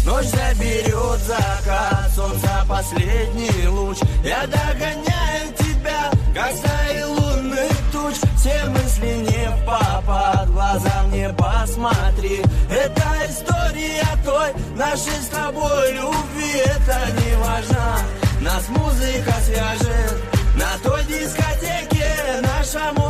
Ночь заберет закат, солнца последний луч. Я догоняю тебя, как стаи лунных туч. Все мысли не в попад, глаза мне посмотри. Это история той нашей с тобой любви. Это не важно, нас музыка свяжет. На той дискотеке наша музыка